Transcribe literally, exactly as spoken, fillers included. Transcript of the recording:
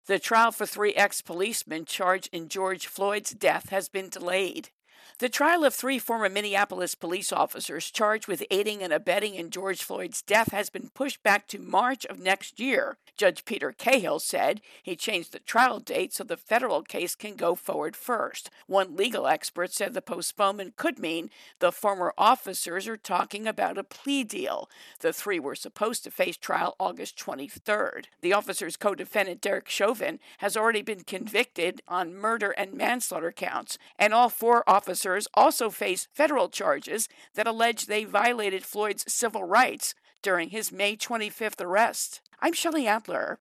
The trial for three ex-policemen charged in George Floyd's death has been delayed. The trial of three former Minneapolis police officers charged with aiding and abetting in George Floyd's death has been pushed back to March of next year. Judge Peter Cahill said he changed the trial date so the federal case can go forward first. One legal expert said the postponement could mean the former officers are talking about a plea deal. The three were supposed to face trial August twenty-third. The officers' co-defendant Derek Chauvin has already been convicted on murder and manslaughter counts, and all four officers also face federal charges that allege they violated Floyd's civil rights during his May twenty-fifth arrest. I'm Shelley Adler.